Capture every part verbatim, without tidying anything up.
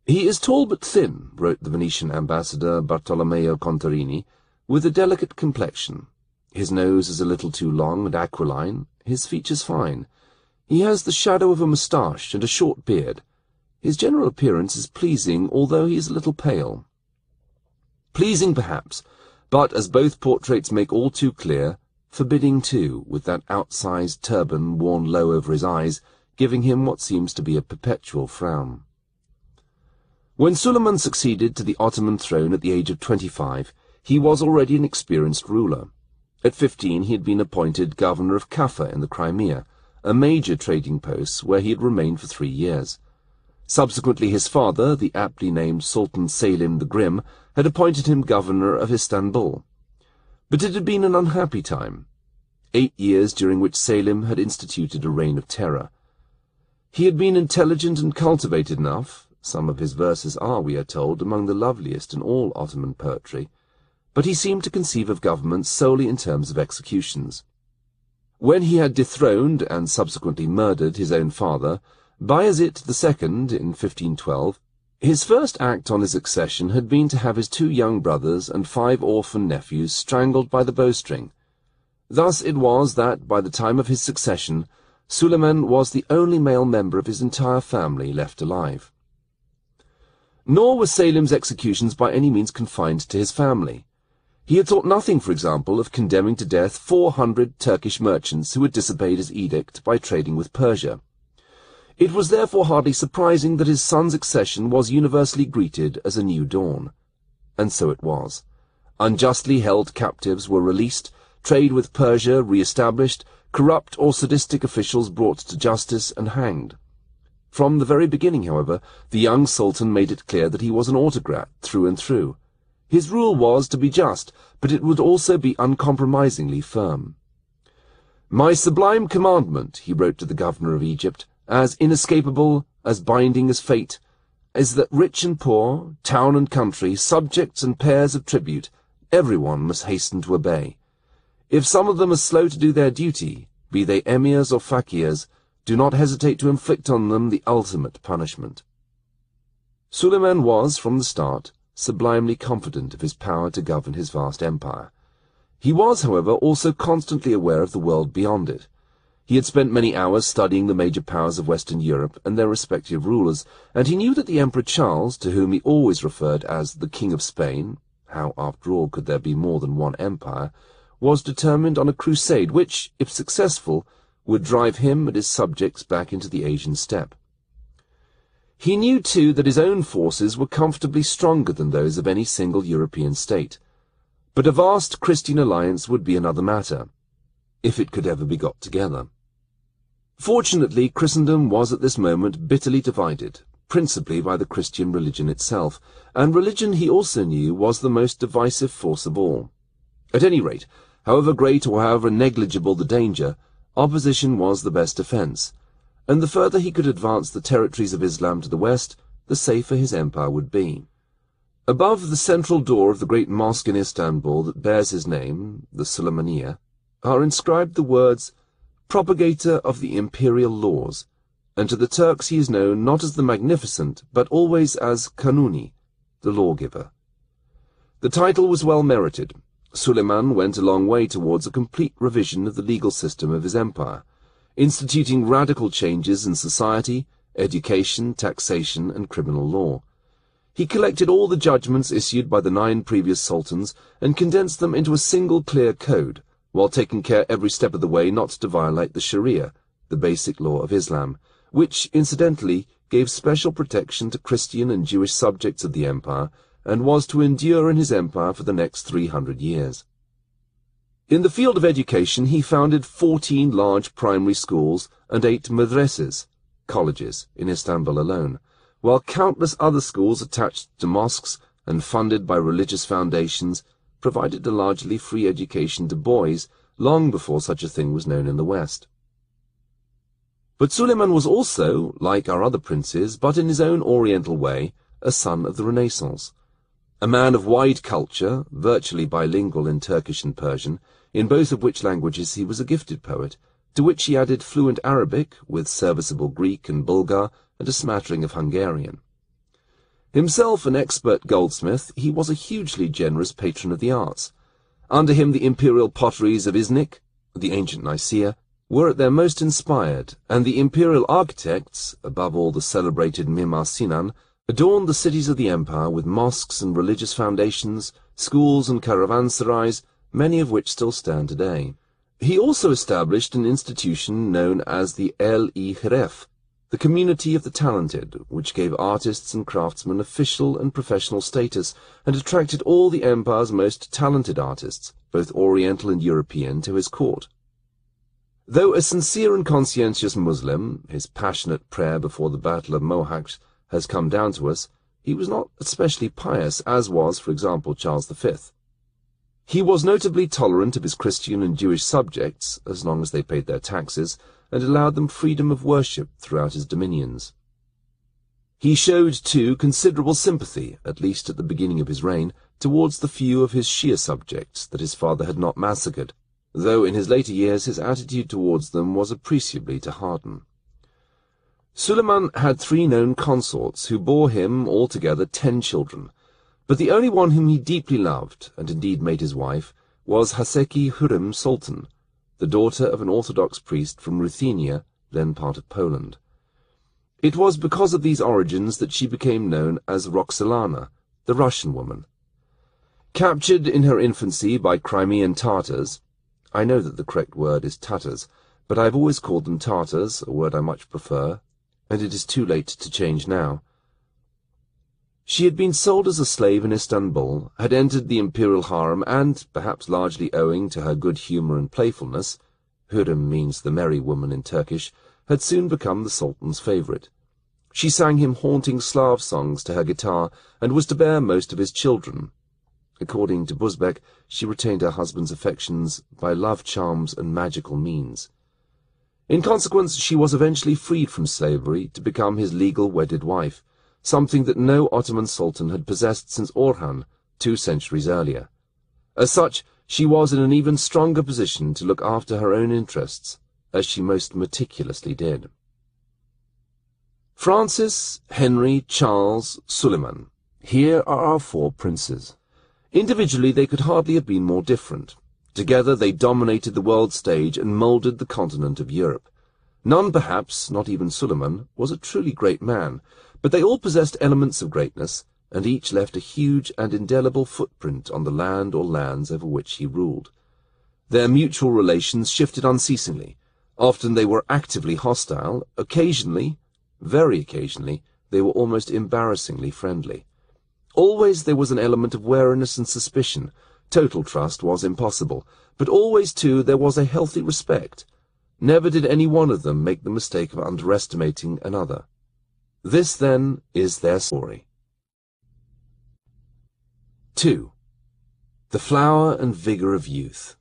"He is tall but thin," wrote the Venetian ambassador Bartolomeo Contarini, "with a delicate complexion. His nose is a little too long and aquiline, his features fine. He has the shadow of a moustache and a short beard. His general appearance is pleasing, although he is a little pale." Pleasing, perhaps, but, as both portraits make all too clear, forbidding too, with that outsized turban worn low over his eyes, giving him what seems to be a perpetual frown. When Suleiman succeeded to the Ottoman throne at the age of twenty-five, he was already an experienced ruler. At fifteen he had been appointed governor of Kaffa in the Crimea, a major trading post where he had remained for three years. Subsequently his father, the aptly named Sultan Selim the Grim, had appointed him governor of Istanbul. But it had been an unhappy time, eight years during which Selim had instituted a reign of terror. He had been intelligent and cultivated enough. Some of his verses are, we are told, among the loveliest in all Ottoman poetry, but he seemed to conceive of government solely in terms of executions. When he had dethroned and subsequently murdered his own father, Bayezid the Second, in fifteen twelve, his first act on his accession had been to have his two young brothers and five orphan nephews strangled by the bowstring. Thus it was that, by the time of his succession, Suleiman was the only male member of his entire family left alive. Nor were Selim's executions by any means confined to his family. He had thought nothing, for example, of condemning to death four hundred Turkish merchants who had disobeyed his edict by trading with Persia. It was therefore hardly surprising that his son's accession was universally greeted as a new dawn. And so it was. Unjustly held captives were released, trade with Persia re-established, corrupt or sadistic officials brought to justice and hanged. From the very beginning, however, the young sultan made it clear that he was an autocrat through and through. His rule was to be just, but it would also be uncompromisingly firm. "My sublime commandment," he wrote to the governor of Egypt, "as inescapable, as binding as fate, is that rich and poor, town and country, subjects and pairs of tribute, everyone must hasten to obey. If some of them are slow to do their duty, be they emirs or fakirs, do not hesitate to inflict on them the ultimate punishment." Suleiman was, from the start, sublimely confident of his power to govern his vast empire. He was, however, also constantly aware of the world beyond it. He had spent many hours studying the major powers of Western Europe and their respective rulers, and he knew that the Emperor Charles, to whom he always referred as the King of Spain — how, after all, could there be more than one empire — was determined on a crusade which, if successful, would drive him and his subjects back into the Asian steppe. He knew, too, that his own forces were comfortably stronger than those of any single European state. But a vast Christian alliance would be another matter, if it could ever be got together. Fortunately, Christendom was at this moment bitterly divided, principally by the Christian religion itself, and religion, he also knew, was the most divisive force of all. At any rate, however great or however negligible the danger, opposition was the best defence, and the further he could advance the territories of Islam to the west, the safer his empire would be. Above the central door of the great mosque in Istanbul that bears his name, the Suleymaniye, are inscribed the words, "Propagator of the imperial laws," and to the Turks he is known not as the Magnificent, but always as Kanuni, the lawgiver. The title was well merited. Suleiman went a long way towards a complete revision of the legal system of his empire, instituting radical changes in society, education, taxation, and criminal law. He collected all the judgments issued by the nine previous sultans and condensed them into a single clear code, while taking care every step of the way not to violate the Sharia, the basic law of Islam, which, incidentally, gave special protection to Christian and Jewish subjects of the empire, and was to endure in his empire for the next three hundred years. In the field of education he founded fourteen large primary schools and eight madrasas, colleges, in Istanbul alone, while countless other schools attached to mosques and funded by religious foundations provided a largely free education to boys long before such a thing was known in the West. But Suleiman was also, like our other princes, but in his own oriental way, a son of the Renaissance. A man of wide culture, virtually bilingual in Turkish and Persian, in both of which languages he was a gifted poet, to which he added fluent Arabic, with serviceable Greek and Bulgar, and a smattering of Hungarian. Himself an expert goldsmith, he was a hugely generous patron of the arts. Under him the imperial potteries of Iznik, the ancient Nicaea, were at their most inspired, and the imperial architects, above all the celebrated Mimar Sinan, adorned the cities of the empire with mosques and religious foundations, schools and caravanserais, many of which still stand today. He also established an institution known as the El-i-Hiref, the Community of the Talented, which gave artists and craftsmen official and professional status and attracted all the empire's most talented artists, both Oriental and European, to his court. Though a sincere and conscientious Muslim, his passionate prayer before the Battle of Mohacs has come down to us, he was not especially pious, as was, for example, Charles the Fifth. He was notably tolerant of his Christian and Jewish subjects, as long as they paid their taxes, and allowed them freedom of worship throughout his dominions. He showed, too, considerable sympathy, at least at the beginning of his reign, towards the few of his Shia subjects that his father had not massacred, though in his later years his attitude towards them was appreciably to harden. Suleiman had three known consorts who bore him altogether ten children, but the only one whom he deeply loved, and indeed made his wife, was Haseki Hurrem Sultan, the daughter of an Orthodox priest from Ruthenia, then part of Poland. It was because of these origins that she became known as Roxolana, the Russian woman. Captured in her infancy by Crimean Tartars, I know that the correct word is Tatars, but I have always called them Tartars, a word I much prefer, and it is too late to change now. She had been sold as a slave in Istanbul, had entered the imperial harem, and, perhaps largely owing to her good humour and playfulness, Hürrem means the merry woman in Turkish, had soon become the Sultan's favourite. She sang him haunting Slav songs to her guitar, and was to bear most of his children. According to Busbek, she retained her husband's affections by love charms and magical means. In consequence, she was eventually freed from slavery to become his legal wedded wife, something that no Ottoman sultan had possessed since Orhan, two centuries earlier. As such, she was in an even stronger position to look after her own interests, as she most meticulously did. Francis, Henry, Charles, Suleiman. Here are our four princes. Individually, they could hardly have been more different. Together, they dominated the world stage and moulded the continent of Europe. None, perhaps, not even Suleiman, was a truly great man, but they all possessed elements of greatness, and each left a huge and indelible footprint on the land or lands over which he ruled. Their mutual relations shifted unceasingly. Often they were actively hostile. Occasionally, very occasionally, they were almost embarrassingly friendly. Always there was an element of wariness and suspicion. Total trust was impossible, but always, too, there was a healthy respect. Never did any one of them make the mistake of underestimating another. This, then, is their story. two. The flower and vigour of youth.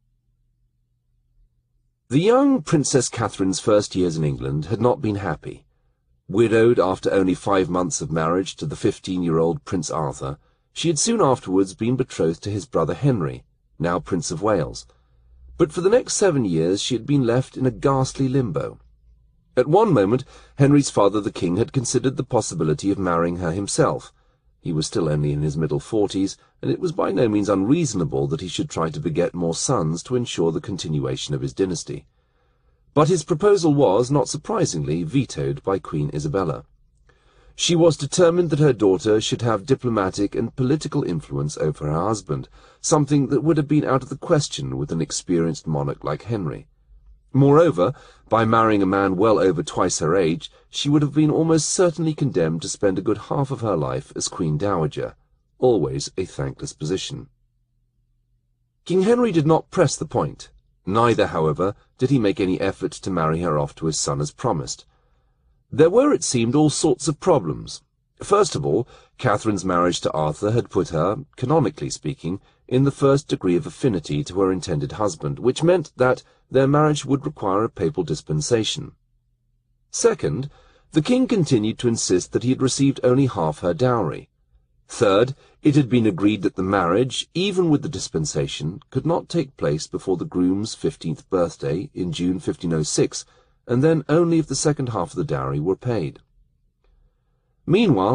The young Princess Catherine's first years in England had not been happy. Widowed after only five months of marriage to the fifteen-year-old Prince Arthur, she had soon afterwards been betrothed to his brother Henry, now Prince of Wales. But for the next seven years she had been left in a ghastly limbo. At one moment, Henry's father the king had considered the possibility of marrying her himself. He was still only in his middle forties, and it was by no means unreasonable that he should try to beget more sons to ensure the continuation of his dynasty. But his proposal was, not surprisingly, vetoed by Queen Isabella. She was determined that her daughter should have diplomatic and political influence over her husband, something that would have been out of the question with an experienced monarch like Henry. Moreover, by marrying a man well over twice her age, she would have been almost certainly condemned to spend a good half of her life as Queen Dowager, always a thankless position. King Henry did not press the point. Neither, however, did he make any effort to marry her off to his son as promised. There were, it seemed, all sorts of problems. First of all, Catherine's marriage to Arthur had put her, canonically speaking, in the first degree of affinity to her intended husband, which meant that their marriage would require a papal dispensation. Second, the king continued to insist that he had received only half her dowry. Third, it had been agreed that the marriage, even with the dispensation, could not take place before the groom's fifteenth birthday in June fifteen oh six, and then only if the second half of the dowry were paid. Meanwhile,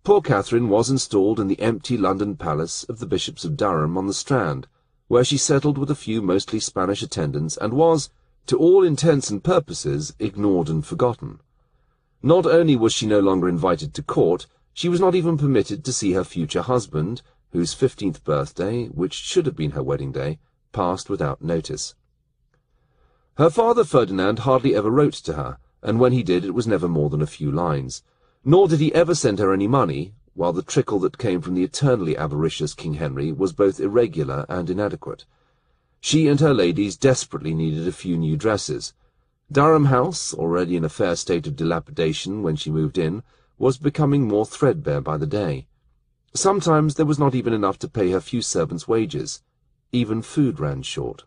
poor Catherine was installed in the empty London palace of the Bishops of Durham on the Strand, where she settled with a few mostly Spanish attendants and was, to all intents and purposes, ignored and forgotten. Not only was she no longer invited to court, she was not even permitted to see her future husband, whose fifteenth birthday, which should have been her wedding day, passed without notice. Her father Ferdinand hardly ever wrote to her, and when he did it was never more than a few lines. Nor did he ever send her any money, while the trickle that came from the eternally avaricious King Henry was both irregular and inadequate. She and her ladies desperately needed a few new dresses. Durham House, already in a fair state of dilapidation when she moved in, was becoming more threadbare by the day. Sometimes there was not even enough to pay her few servants' wages. Even food ran short.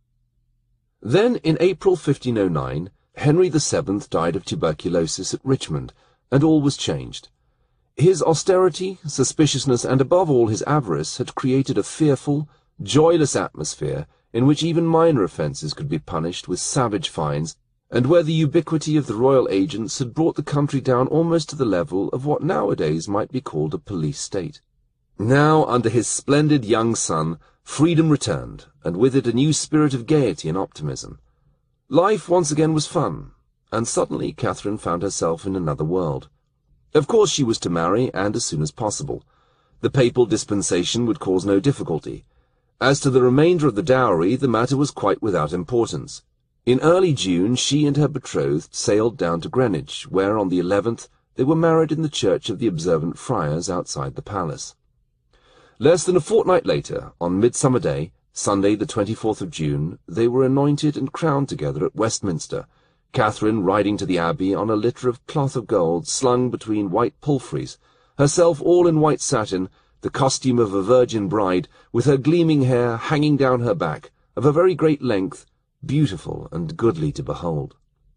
Then, in April fifteen oh nine, Henry the Seventh died of tuberculosis at Richmond, and all was changed. His austerity, suspiciousness, and above all his avarice had created a fearful, joyless atmosphere in which even minor offences could be punished with savage fines, and where the ubiquity of the royal agents had brought the country down almost to the level of what nowadays might be called a police state. Now, under his splendid young son, freedom returned, and with it a new spirit of gaiety and optimism. Life once again was fun, and suddenly Catherine found herself in another world. Of course she was to marry, and as soon as possible. The papal dispensation would cause no difficulty. As to the remainder of the dowry, the matter was quite without importance. In early June she and her betrothed sailed down to Greenwich, where on the eleventh they were married in the church of the Observant Friars outside the palace. Less than a fortnight later, on Midsummer Day, Sunday the twenty-fourth of June, they were anointed and crowned together at Westminster, Catherine riding to the Abbey on a litter of cloth of gold slung between white palfreys, herself all in white satin, the costume of a virgin bride, with her gleaming hair hanging down her back, of a very great length, beautiful and goodly to behold.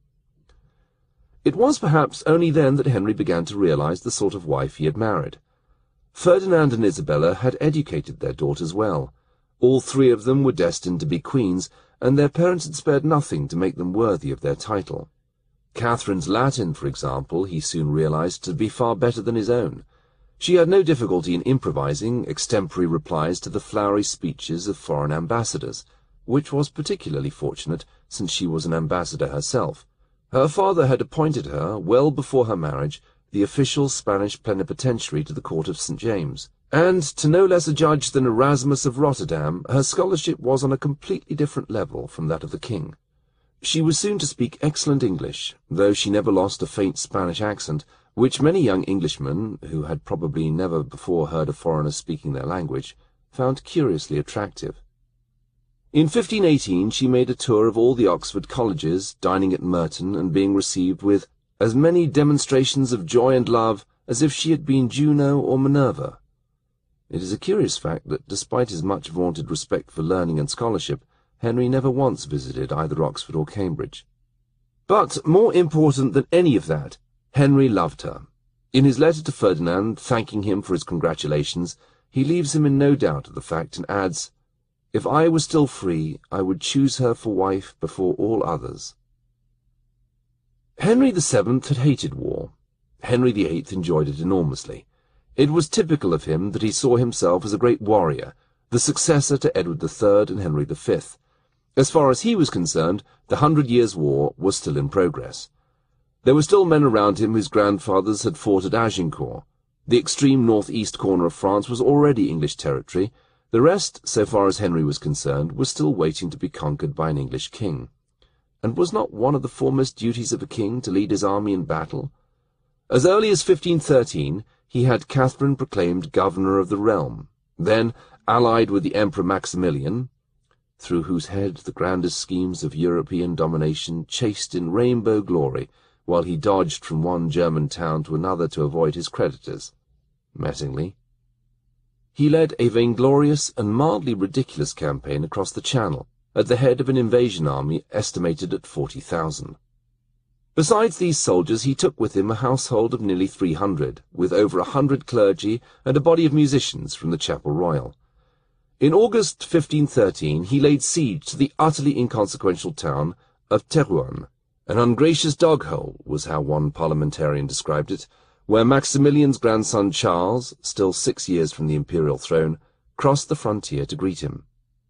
It was perhaps only then that Henry began to realize the sort of wife he had married. Ferdinand and Isabella had educated their daughters well. All three of them were destined to be queens, and their parents had spared nothing to make them worthy of their title. Catherine's Latin, for example, he soon realized to be far better than his own. She had no difficulty in improvising extempore replies to the flowery speeches of foreign ambassadors, which was particularly fortunate, since she was an ambassador herself. Her father had appointed her, well before her marriage, the official Spanish plenipotentiary to the court of Saint James, and, to no less a judge than Erasmus of Rotterdam, her scholarship was on a completely different level from that of the king. She was soon to speak excellent English, though she never lost a faint Spanish accent, which many young Englishmen, who had probably never before heard a foreigner speaking their language, found curiously attractive. In fifteen eighteen she made a tour of all the Oxford colleges, dining at Merton and being received with as many demonstrations of joy and love as if she had been Juno or Minerva. It is a curious fact that, despite his much vaunted respect for learning and scholarship, Henry never once visited either Oxford or Cambridge. But, more important than any of that, Henry loved her. In his letter to Ferdinand, thanking him for his congratulations, he leaves him in no doubt of the fact and adds, "If I were still free, I would choose her for wife before all others." Henry the Seventh had hated war. Henry the Eighth enjoyed it enormously. It was typical of him that he saw himself as a great warrior, the successor to Edward the Third and Henry the Fifth. As far as he was concerned, the Hundred Years' War was still in progress. There were still men around him whose grandfathers had fought at Agincourt. The extreme north-east corner of France was already English territory. The rest, so far as Henry was concerned, was still waiting to be conquered by an English king. And was not one of the foremost duties of a king to lead his army in battle? As early as fifteen thirteen, he had Catherine proclaimed governor of the realm, then, allied with the Emperor Maximilian, through whose head the grandest schemes of European domination chased in rainbow glory, while he dodged from one German town to another to avoid his creditors, Mettingly. He led a vainglorious and mildly ridiculous campaign across the Channel, at the head of an invasion army estimated at forty thousand. Besides these soldiers, he took with him a household of nearly three hundred, with over a hundred clergy and a body of musicians from the Chapel Royal. In August fifteen thirteen he laid siege to the utterly inconsequential town of Terouanne. An ungracious dog-hole was how one parliamentarian described it, where Maximilian's grandson Charles, still six years from the imperial throne, crossed the frontier to greet him.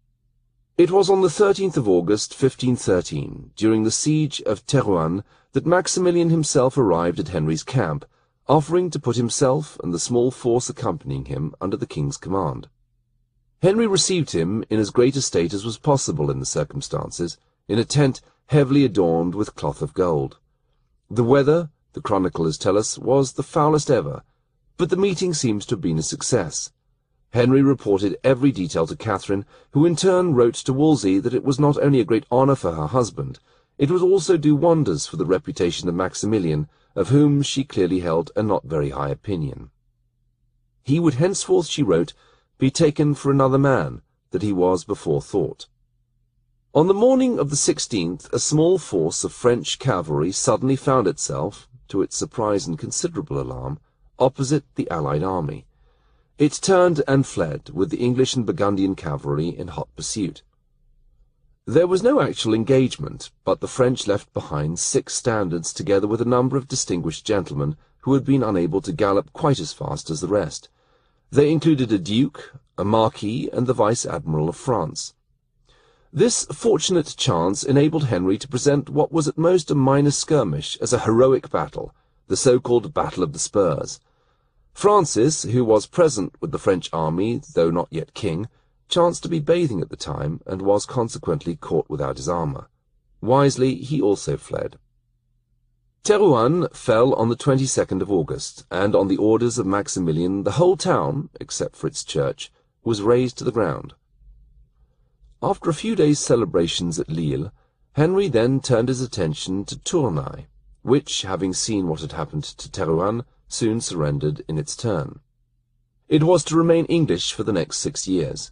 It was on the thirteenth of August, fifteen thirteen, during the siege of Terouanne, that Maximilian himself arrived at Henry's camp, offering to put himself and the small force accompanying him under the king's command. Henry received him in as great a state as was possible in the circumstances, in a tent heavily adorned with cloth of gold. The weather, the chroniclers tell us, was the foulest ever, but the meeting seems to have been a success. Henry reported every detail to Catherine, who in turn wrote to Wolsey that it was not only a great honour for her husband, it would also do wonders for the reputation of Maximilian, of whom she clearly held a not very high opinion. He would henceforth, she wrote, be taken for another man that he was before thought. On the morning of the sixteenth, a small force of French cavalry suddenly found itself, to its surprise and considerable alarm, opposite the allied army. It turned and fled, with the English and Burgundian cavalry in hot pursuit. There was no actual engagement, but the French left behind six standards together with a number of distinguished gentlemen who had been unable to gallop quite as fast as the rest. They included a duke, a marquis, and the vice-admiral of France. This fortunate chance enabled Henry to present what was at most a minor skirmish as a heroic battle, the so-called Battle of the Spurs. Francis, who was present with the French army, though not yet king, chanced to be bathing at the time, and was consequently caught without his armour. Wisely, he also fled. Terouanne fell on the twenty-second of August, and on the orders of Maximilian the whole town, except for its church, was razed to the ground. After a few days' celebrations at Lille, Henry then turned his attention to Tournai, which, having seen what had happened to Terouanne, soon surrendered in its turn. It was to remain English for the next six years.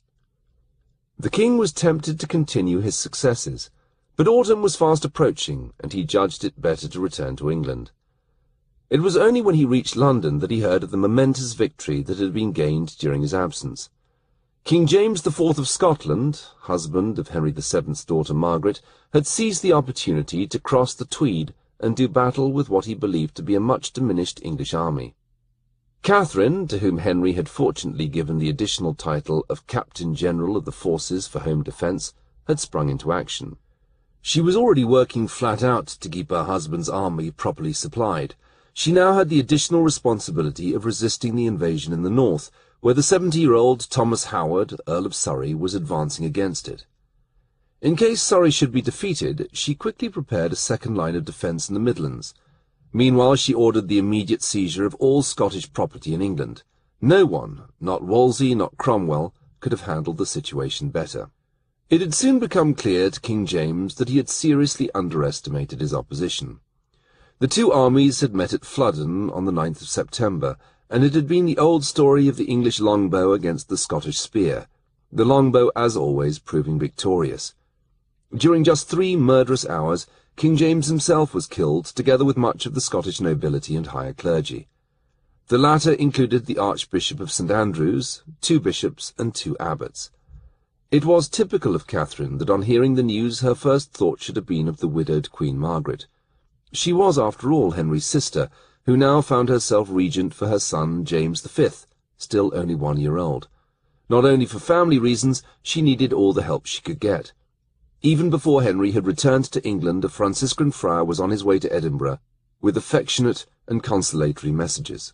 The king was tempted to continue his successes, but autumn was fast approaching, and he judged it better to return to England. It was only when he reached London that he heard of the momentous victory that had been gained during his absence. King James the Fourth of Scotland, husband of Henry the Seventh's daughter Margaret, had seized the opportunity to cross the Tweed and do battle with what he believed to be a much diminished English army. Catherine, to whom Henry had fortunately given the additional title of Captain General of the Forces for Home Defence, had sprung into action. She was already working flat out to keep her husband's army properly supplied. She now had the additional responsibility of resisting the invasion in the north, where the seventy-year-old Thomas Howard, Earl of Surrey, was advancing against it. In case Surrey should be defeated, she quickly prepared a second line of defence in the Midlands. Meanwhile, she ordered the immediate seizure of all Scottish property in England. No one, not Wolsey, not Cromwell, could have handled the situation better. It had soon become clear to King James that he had seriously underestimated his opposition. The two armies had met at Flodden on the ninth of September, and it had been the old story of the English longbow against the Scottish spear, the longbow, as always, proving victorious. During just three murderous hours, King James himself was killed, together with much of the Scottish nobility and higher clergy. The latter included the Archbishop of St Andrews, two bishops, and two abbots. It was typical of Catherine that on hearing the news her first thought should have been of the widowed Queen Margaret. She was, after all, Henry's sister, who now found herself regent for her son James the Fifth, still only one year old. Not only for family reasons, she needed all the help she could get. Even before Henry had returned to England, a Franciscan friar was on his way to Edinburgh, with affectionate and consolatory messages.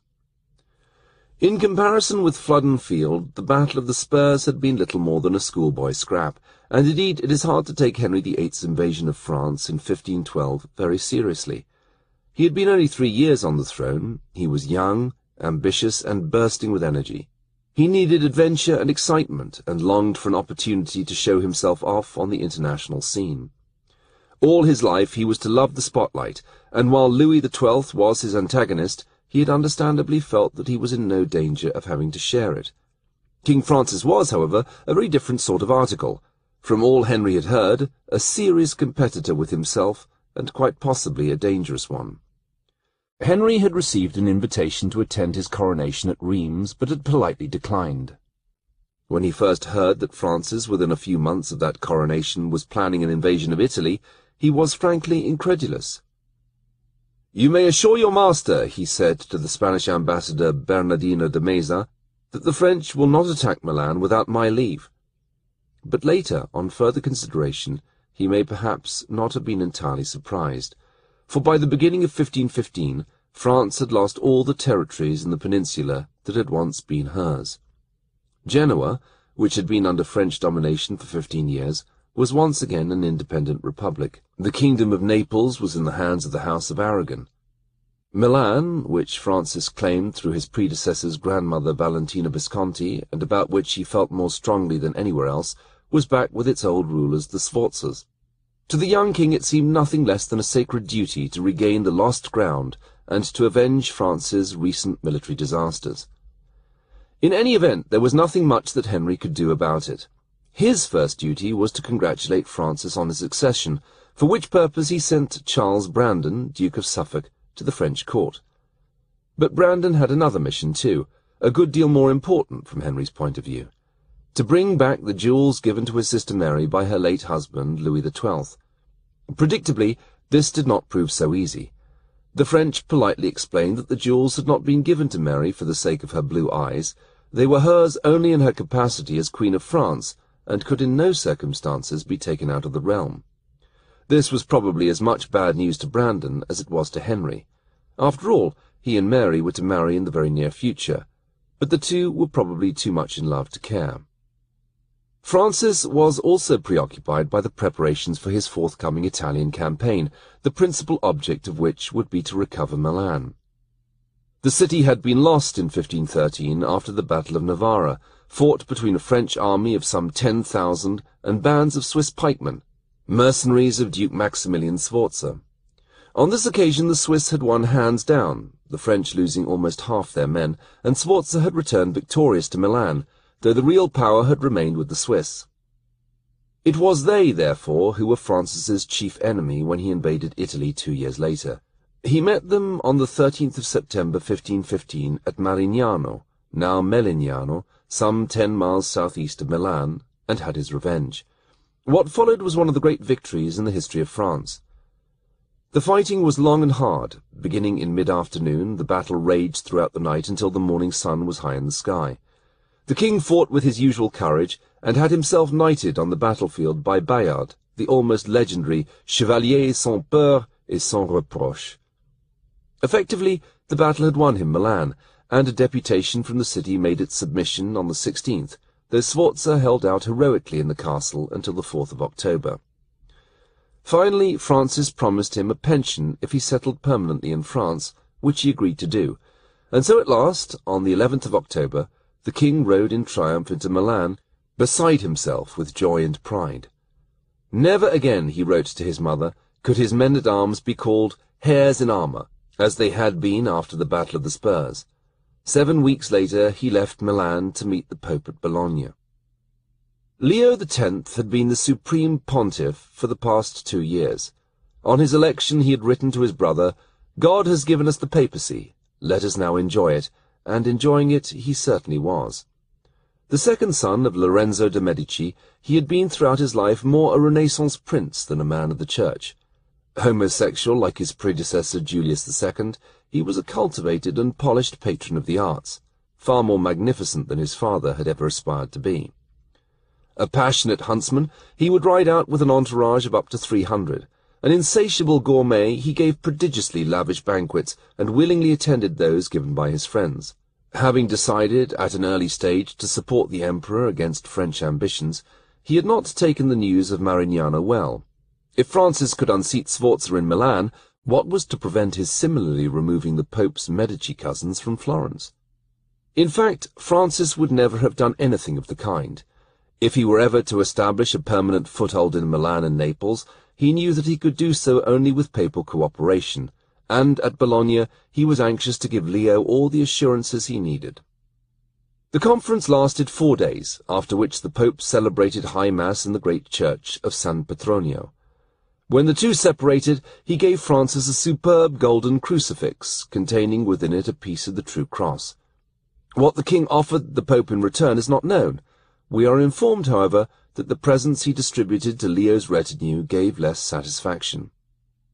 In comparison with Flodden Field, the Battle of the Spurs had been little more than a schoolboy scrap, and indeed it is hard to take Henry the Eighth's invasion of France in fifteen twelve very seriously. He had been only three years on the throne. He was young, ambitious, and bursting with energy. He needed adventure and excitement, and longed for an opportunity to show himself off on the international scene. All his life he was to love the spotlight, and while Louis the Twelfth was his antagonist, he had understandably felt that he was in no danger of having to share it. King Francis was, however, a very different sort of article. From all Henry had heard, a serious competitor with himself, and quite possibly a dangerous one. Henry had received an invitation to attend his coronation at Rheims, but had politely declined. When he first heard that Francis, within a few months of that coronation, was planning an invasion of Italy, he was frankly incredulous. "You may assure your master," he said to the Spanish ambassador Bernardino de Meza, "that the French will not attack Milan without my leave." But later, on further consideration, he may perhaps not have been entirely surprised, for by the beginning of fifteen fifteen, France had lost all the territories in the peninsula that had once been hers. Genoa, which had been under French domination for fifteen years, was once again an independent republic. The kingdom of Naples was in the hands of the House of Aragon. Milan, which Francis claimed through his predecessor's grandmother Valentina Visconti, and about which he felt more strongly than anywhere else, was back with its old rulers, the Sforzas. To the young king it seemed nothing less than a sacred duty to regain the lost ground and to avenge France's recent military disasters. In any event, there was nothing much that Henry could do about it. His first duty was to congratulate Francis on his accession, for which purpose he sent Charles Brandon, Duke of Suffolk, to the French court. But Brandon had another mission too, a good deal more important from Henry's point of view: to bring back the jewels given to his sister Mary by her late husband, Louis the Twelfth. Predictably, this did not prove so easy. The French politely explained that the jewels had not been given to Mary for the sake of her blue eyes. They were hers only in her capacity as Queen of France, and could in no circumstances be taken out of the realm. This was probably as much bad news to Brandon as it was to Henry. After all, he and Mary were to marry in the very near future, but the two were probably too much in love to care. Francis was also preoccupied by the preparations for his forthcoming Italian campaign, the principal object of which would be to recover Milan. The city had been lost in fifteen thirteen after the Battle of Novara, fought between a French army of some ten thousand and bands of Swiss pikemen, mercenaries of Duke Maximilian Sforza. On this occasion the Swiss had won hands down, the French losing almost half their men, and Sforza had returned victorious to Milan, though the real power had remained with the Swiss. It was they, therefore, who were Francis's chief enemy when he invaded Italy two years later. He met them on the thirteenth of September fifteen fifteen at Marignano, now Melignano, some ten miles southeast of Milan, and had his revenge. What followed was one of the great victories in the history of France. The fighting was long and hard. Beginning in mid-afternoon, the battle raged throughout the night until the morning sun was high in the sky. The king fought with his usual courage, and had himself knighted on the battlefield by Bayard, the almost legendary Chevalier sans peur et sans reproche. Effectively, the battle had won him Milan, and a deputation from the city made its submission on the sixteenth, though Sforza held out heroically in the castle until the fourth of October. Finally, Francis promised him a pension if he settled permanently in France, which he agreed to do, and so at last, on the eleventh of October, the king rode in triumph into Milan, beside himself with joy and pride. Never again, he wrote to his mother, could his men-at-arms be called hares in armour, as they had been after the Battle of the Spurs. Seven weeks later he left Milan to meet the Pope at Bologna. Leo the Tenth had been the supreme pontiff for the past two years. On his election he had written to his brother, "God has given us the papacy, let us now enjoy it," and enjoying it he certainly was. The second son of Lorenzo de' Medici, he had been throughout his life more a Renaissance prince than a man of the church. Homosexual like his predecessor Julius the Second, he was a cultivated and polished patron of the arts, far more magnificent than his father had ever aspired to be. A passionate huntsman, he would ride out with an entourage of up to three hundred. An insatiable gourmet, he gave prodigiously lavish banquets, and willingly attended those given by his friends. Having decided at an early stage to support the emperor against French ambitions, he had not taken the news of Marignano well. If Francis could unseat Sforza in Milan, what was to prevent his similarly removing the Pope's Medici cousins from Florence? In fact, Francis would never have done anything of the kind. If he were ever to establish a permanent foothold in Milan and Naples, he knew that he could do so only with papal cooperation, and at Bologna he was anxious to give Leo all the assurances he needed. The conference lasted four days, after which the Pope celebrated High Mass in the great church of San Petronio. When the two separated, he gave Francis a superb golden crucifix, containing within it a piece of the true cross. What the king offered the Pope in return is not known. We are informed, however, that the presents he distributed to Leo's retinue gave less satisfaction.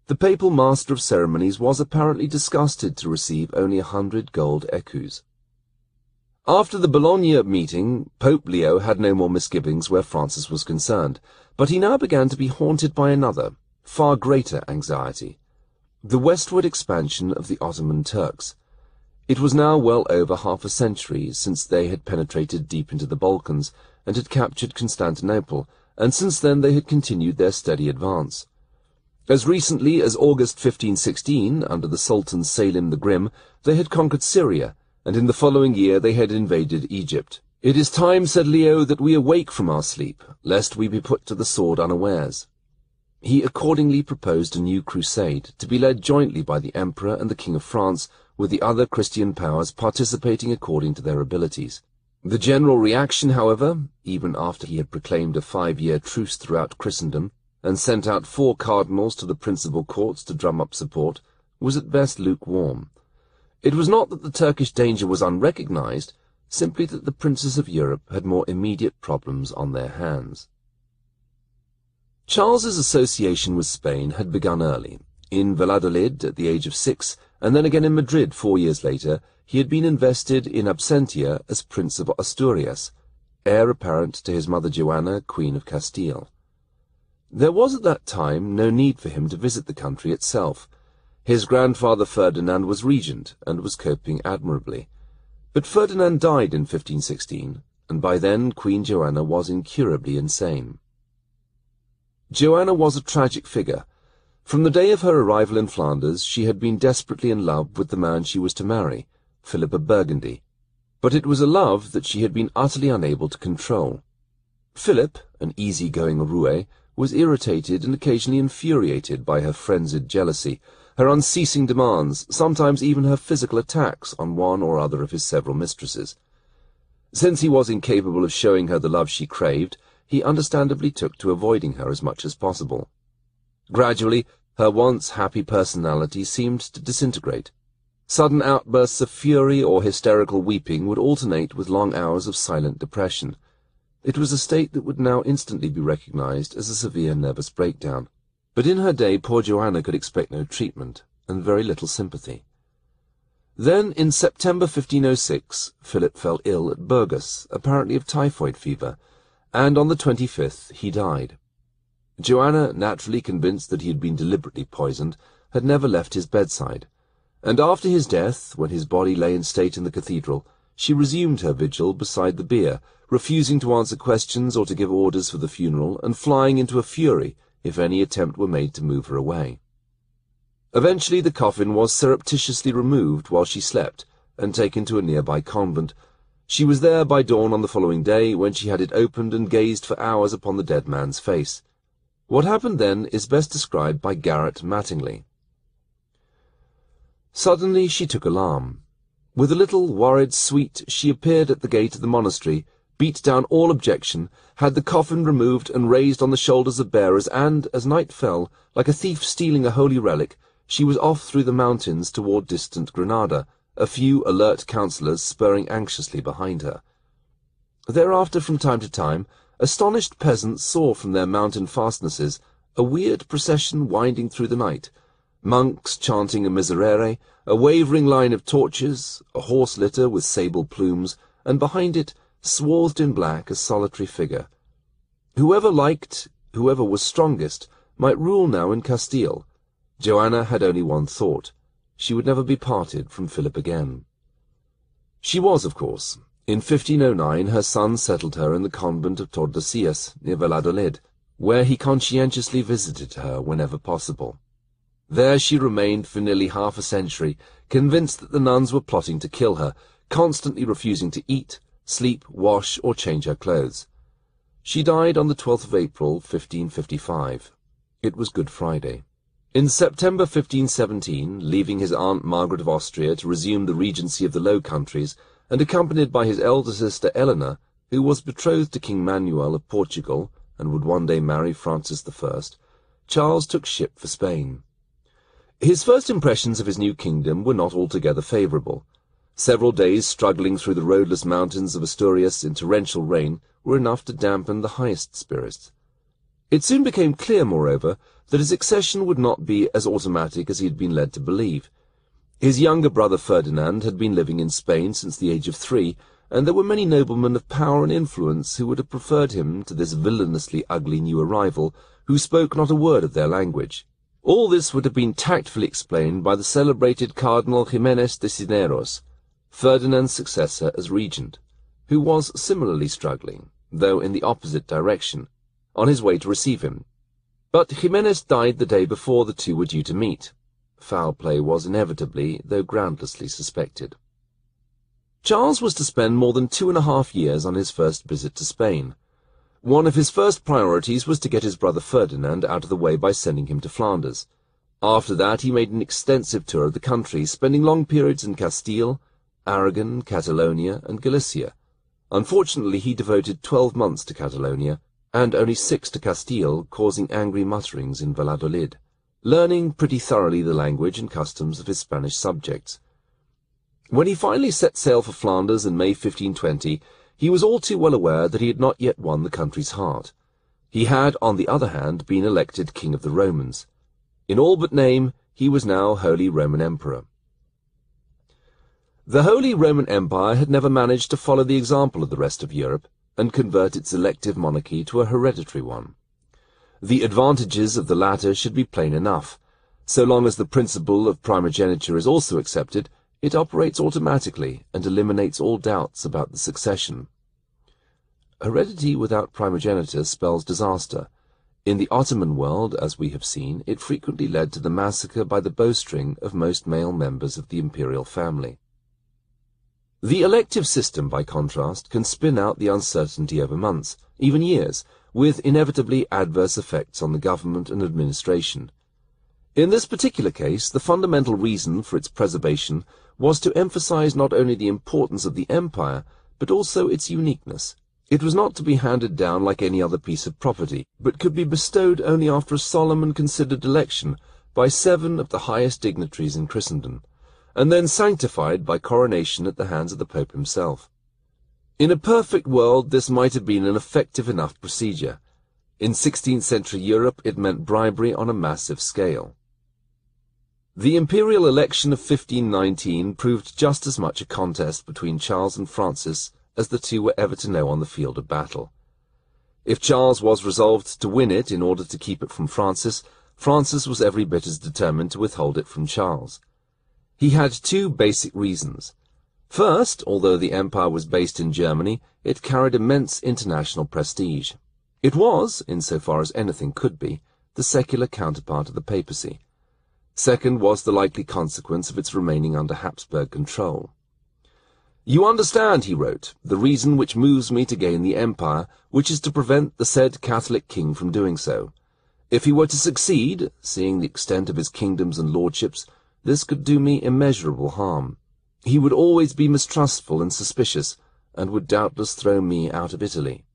The papal master of ceremonies was apparently disgusted to receive only a hundred gold écus. After the Bologna meeting, Pope Leo had no more misgivings where Francis was concerned, but he now began to be haunted by another, far greater anxiety: the westward expansion of the Ottoman Turks. It was now well over half a century since they had penetrated deep into the Balkans and had captured Constantinople, and since then they had continued their steady advance. As recently as August fifteen sixteen, under the Sultan Selim the Grim, they had conquered Syria, and in the following year they had invaded Egypt. "It is time," said Leo, "that we awake from our sleep, lest we be put to the sword unawares." He accordingly proposed a new crusade, to be led jointly by the Emperor and the King of France, with the other Christian powers participating according to their abilities. The general reaction, however, even after he had proclaimed a five-year truce throughout Christendom, and sent out four cardinals to the principal courts to drum up support, was at best lukewarm. It was not that the Turkish danger was unrecognized, simply that the princes of Europe had more immediate problems on their hands. Charles's association with Spain had begun early. In Valladolid at the age of six, and then again in Madrid four years later, he had been invested in absentia as Prince of Asturias, heir apparent to his mother Joanna, Queen of Castile. There was at that time no need for him to visit the country itself. His grandfather Ferdinand was regent, and was coping admirably. But Ferdinand died in fifteen sixteen, and by then Queen Joanna was incurably insane. Joanna was a tragic figure. From the day of her arrival in Flanders, she had been desperately in love with the man she was to marry, Philip of Burgundy. But it was a love that she had been utterly unable to control. Philip, an easy-going roue, was irritated and occasionally infuriated by her frenzied jealousy, her unceasing demands, sometimes even her physical attacks on one or other of his several mistresses. Since he was incapable of showing her the love she craved, he understandably took to avoiding her as much as possible. Gradually, her once happy personality seemed to disintegrate. Sudden outbursts of fury or hysterical weeping would alternate with long hours of silent depression. It was a state that would now instantly be recognized as a severe nervous breakdown. But in her day poor Joanna could expect no treatment, and very little sympathy. Then, in September fifteen oh six, Philip fell ill at Burgos, apparently of typhoid fever, and on the twenty-fifth he died. Joanna, naturally convinced that he had been deliberately poisoned, had never left his bedside, and after his death, when his body lay in state in the cathedral, she resumed her vigil beside the bier, refusing to answer questions or to give orders for the funeral, and flying into a fury if any attempt were made to move her away. Eventually the coffin was surreptitiously removed while she slept, and taken to a nearby convent. She was there by dawn on the following day, when she had it opened and gazed for hours upon the dead man's face. What happened then is best described by Garrett Mattingly. Suddenly she took alarm. With a little worried sweet she appeared at the gate of the monastery, beat down all objection, had the coffin removed and raised on the shoulders of bearers, and, as night fell, like a thief stealing a holy relic, she was off through the mountains toward distant Granada, a few alert counsellors spurring anxiously behind her. Thereafter, from time to time, astonished peasants saw from their mountain fastnesses a weird procession winding through the night, monks chanting a miserere, a wavering line of torches, a horse litter with sable plumes, and behind it, swathed in black, a solitary figure. Whoever liked, whoever was strongest, might rule now in Castile. Joanna had only one thought: she would never be parted from Philip again. She was, of course. In fifteen oh nine her son settled her in the convent of Tordesillas, near Valladolid, where he conscientiously visited her whenever possible. There she remained for nearly half a century, convinced that the nuns were plotting to kill her, constantly refusing to eat, sleep, wash, or change her clothes. She died on the twelfth of April, fifteen fifty-five. It was Good Friday. In September fifteen seventeen, leaving his Aunt Margaret of Austria to resume the regency of the Low Countries, and accompanied by his elder sister Eleanor, who was betrothed to King Manuel of Portugal, and would one day marry Francis the First, Charles took ship for Spain. His first impressions of his new kingdom were not altogether favourable. Several days struggling through the roadless mountains of Asturias in torrential rain were enough to dampen the highest spirits. It soon became clear, moreover, that his accession would not be as automatic as he had been led to believe. His younger brother Ferdinand had been living in Spain since the age of three, and there were many noblemen of power and influence who would have preferred him to this villainously ugly new arrival, who spoke not a word of their language. All this would have been tactfully explained by the celebrated Cardinal Jimenez de Cisneros, Ferdinand's successor as regent, who was similarly struggling, though in the opposite direction, on his way to receive him. But Jimenez died the day before the two were due to meet. Foul play was inevitably, though groundlessly, suspected. Charles was to spend more than two and a half years on his first visit to Spain. One of his first priorities was to get his brother Ferdinand out of the way by sending him to Flanders. After that he made an extensive tour of the country, spending long periods in Castile, Aragon, Catalonia, and Galicia. Unfortunately, he devoted twelve months to Catalonia, and only six to Castile, causing angry mutterings in Valladolid, learning pretty thoroughly the language and customs of his Spanish subjects. When he finally set sail for Flanders in May fifteen twenty, he was all too well aware that he had not yet won the country's heart. He had, on the other hand, been elected King of the Romans. In all but name, he was now Holy Roman Emperor. The Holy Roman Empire had never managed to follow the example of the rest of Europe and convert its elective monarchy to a hereditary one. The advantages of the latter should be plain enough. So long as the principle of primogeniture is also accepted, it operates automatically and eliminates all doubts about the succession. Heredity without primogeniture spells disaster. In the Ottoman world, as we have seen, it frequently led to the massacre by the bowstring of most male members of the imperial family. The elective system, by contrast, can spin out the uncertainty over months, even years, with inevitably adverse effects on the government and administration. In this particular case, the fundamental reason for its preservation was to emphasize not only the importance of the empire, but also its uniqueness. It was not to be handed down like any other piece of property, but could be bestowed only after a solemn and considered election by seven of the highest dignitaries in Christendom, and then sanctified by coronation at the hands of the Pope himself. In a perfect world, this might have been an effective enough procedure. In sixteenth century Europe, it meant bribery on a massive scale. The imperial election of fifteen nineteen proved just as much a contest between Charles and Francis as the two were ever to know on the field of battle. If Charles was resolved to win it in order to keep it from Francis, Francis was every bit as determined to withhold it from Charles. He had two basic reasons. First, although the empire was based in Germany, it carried immense international prestige. It was, insofar as anything could be, the secular counterpart of the papacy. Second was the likely consequence of its remaining under Habsburg control. "You understand," he wrote, "the reason which moves me to gain the empire, which is to prevent the said Catholic king from doing so. If he were to succeed, seeing the extent of his kingdoms and lordships, this could do me immeasurable harm. He would always be mistrustful and suspicious, and would doubtless throw me out of Italy."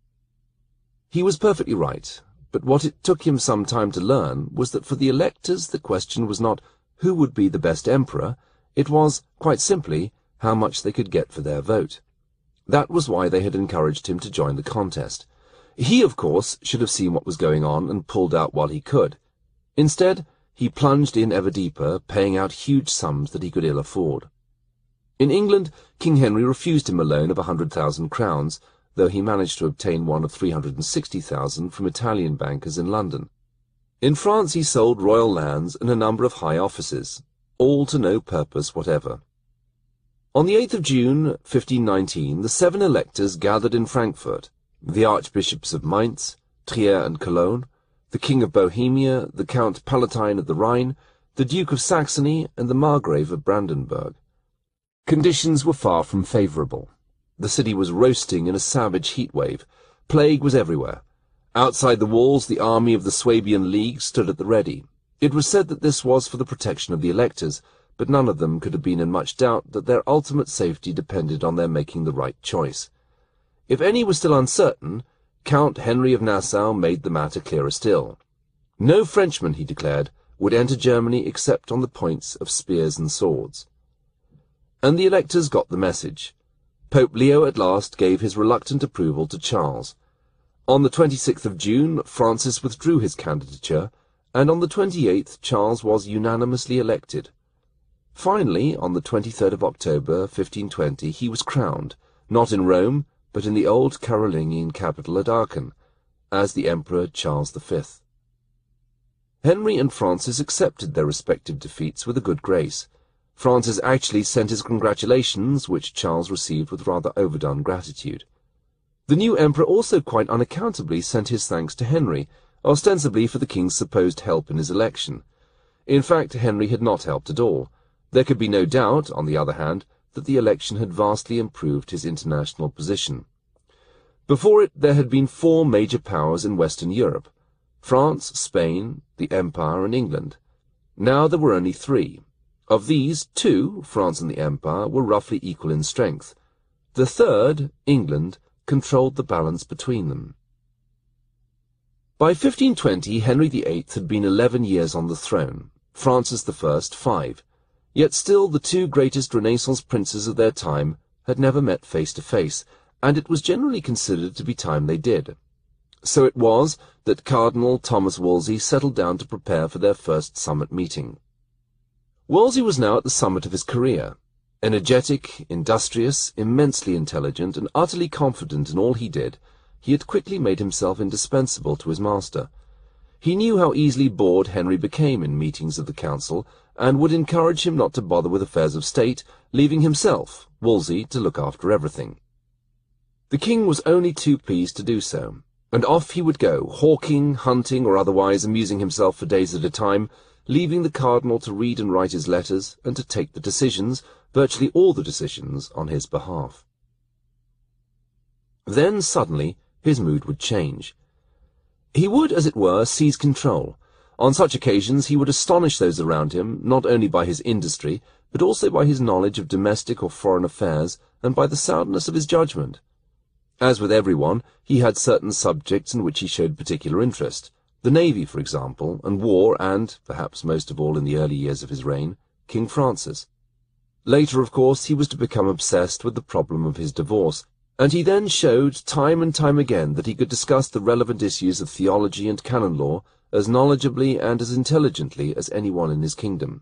He was perfectly right, but what it took him some time to learn was that for the electors the question was not who would be the best emperor, it was, quite simply, how much they could get for their vote. That was why they had encouraged him to join the contest. He, of course, should have seen what was going on and pulled out while he could. Instead, he plunged in ever deeper, paying out huge sums that he could ill afford. In England, King Henry refused him a loan of a hundred thousand crowns, though he managed to obtain one of three hundred and sixty thousand from Italian bankers in London. In France he sold royal lands and a number of high offices, all to no purpose whatever. On the eighth of June, fifteen nineteen, the seven electors gathered in Frankfurt, the Archbishops of Mainz, Trier and Cologne, the King of Bohemia, the Count Palatine of the Rhine, the Duke of Saxony, and the Margrave of Brandenburg. Conditions were far from favourable. The city was roasting in a savage heat-wave. Plague was everywhere. Outside the walls, the army of the Swabian League stood at the ready. It was said that this was for the protection of the electors, but none of them could have been in much doubt that their ultimate safety depended on their making the right choice. If any was still uncertain, Count Henry of Nassau made the matter clearer still. No Frenchman, he declared, would enter Germany except on the points of spears and swords. And the electors got the message. Pope Leo at last gave his reluctant approval to Charles. On the twenty-sixth of June, Francis withdrew his candidature, and on the twenty-eighth Charles was unanimously elected. Finally, on the twenty-third of October, fifteen twenty, he was crowned, not in Rome, but in the old Carolingian capital at Aachen, as the Emperor Charles the Fifth. Henry and Francis accepted their respective defeats with a good grace. Francis actually sent his congratulations, which Charles received with rather overdone gratitude. The new emperor also quite unaccountably sent his thanks to Henry, ostensibly for the king's supposed help in his election. In fact, Henry had not helped at all. There could be no doubt, on the other hand, that the election had vastly improved his international position. Before it, there had been four major powers in Western Europe: France, Spain, the Empire, and England. Now there were only three. Of these, two, France and the Empire, were roughly equal in strength. The third, England, controlled the balance between them. By fifteen twenty, Henry the Eighth had been eleven years on the throne, Francis the First five. Yet still the two greatest Renaissance princes of their time had never met face to face, and it was generally considered to be time they did. So it was that Cardinal Thomas Wolsey settled down to prepare for their first summit meeting. Wolsey was now at the summit of his career. Energetic, industrious, immensely intelligent, and utterly confident in all he did, he had quickly made himself indispensable to his master. He knew how easily bored Henry became in meetings of the council, and would encourage him not to bother with affairs of state, leaving himself, Wolsey, to look after everything. The king was only too pleased to do so, and off he would go, hawking, hunting, or otherwise amusing himself for days at a time, leaving the cardinal to read and write his letters, and to take the decisions, virtually all the decisions, on his behalf. Then, suddenly, his mood would change. He would, as it were, seize control. On such occasions he would astonish those around him, not only by his industry, but also by his knowledge of domestic or foreign affairs, and by the soundness of his judgment. As with everyone, he had certain subjects in which he showed particular interest. The navy, for example, and war, and, perhaps most of all in the early years of his reign, King Francis. Later, of course, he was to become obsessed with the problem of his divorce, and he then showed time and time again that he could discuss the relevant issues of theology and canon law as knowledgeably and as intelligently as anyone in his kingdom.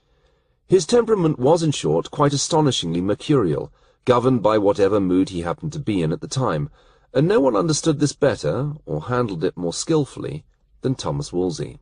His temperament was, in short, quite astonishingly mercurial, governed by whatever mood he happened to be in at the time, and no one understood this better, or handled it more skilfully, than Thomas Wolsey.